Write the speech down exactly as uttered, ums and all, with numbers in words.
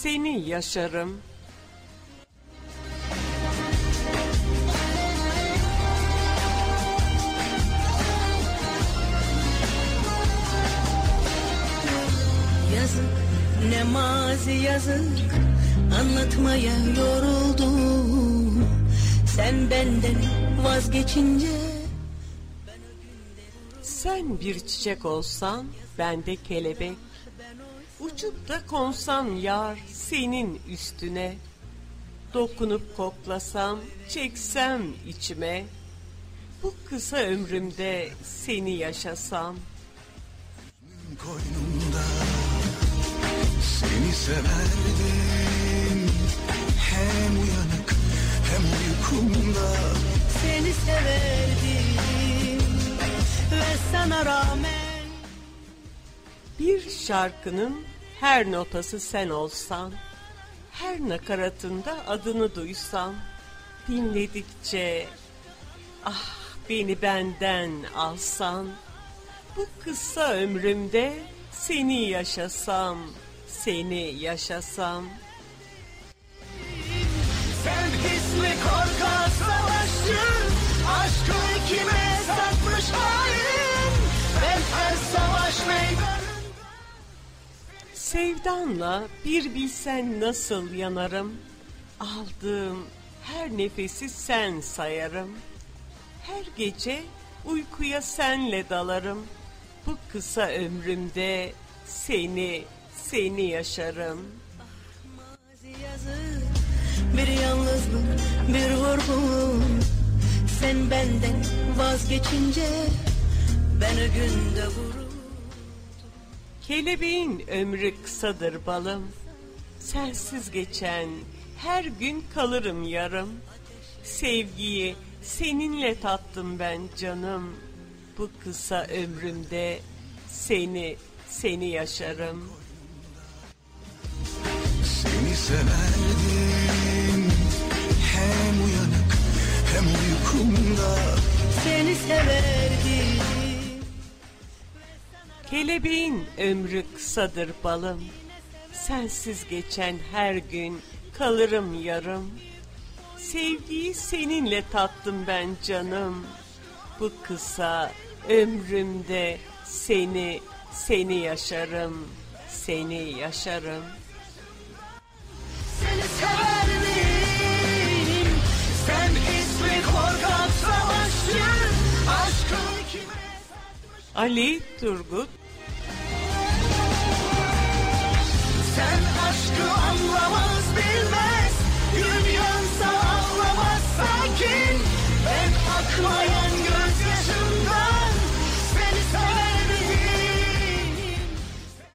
seni yaşarım. Yazık, ne mazi yazık, anlatmaya yoruldum. Sen benden vazgeçince. Sen bir çiçek olsan, ben de kelebek. Uçup da konsam yar senin üstüne. Dokunup koklasam, çeksem içime. Bu kısa ömrümde seni yaşasam. Koynumda seni severdim, hem uyanık hem uykumda. Seni severdim ve sana rağmen. Bir şarkının her notası sen olsan, her nakaratında adını duysam, dinledikçe ah beni benden alsan, bu kısa ömrümde seni yaşasam, seni yaşasam. Sen hisli korkak savaşçı, aşkı kime satmış hain. Ben her savaş meydanında. Sevdanla bir bilsen nasıl yanarım. Aldığım her nefesi sen sayarım. Her gece uykuya senle dalarım. Bu kısa ömrümde seni, seni yaşarım. Mazi yazık, bir yalnızlık, bir vurgun. Sen benden vazgeçince ben o günde vuruldum. Kelebeğin ömrü kısadır balım. Sensiz geçen her gün kalırım yarım. Sevgiyi seninle tattım ben canım. Bu kısa ömrümde seni, seni yaşarım. Seni severdim, hem uyanık hem uykumda. Seni severdim. Kelebeğin ömrü kısadır balım. Sensiz geçen her gün kalırım yarım. Sevgiyi seninle tattım ben canım. Bu kısa ömrümde seni, seni yaşarım, seni yaşarım. Seni severdim, sen hisli korkak savaşçı, aşkı kime satmış. Ali Turgut. Sen aşkı anlamadın.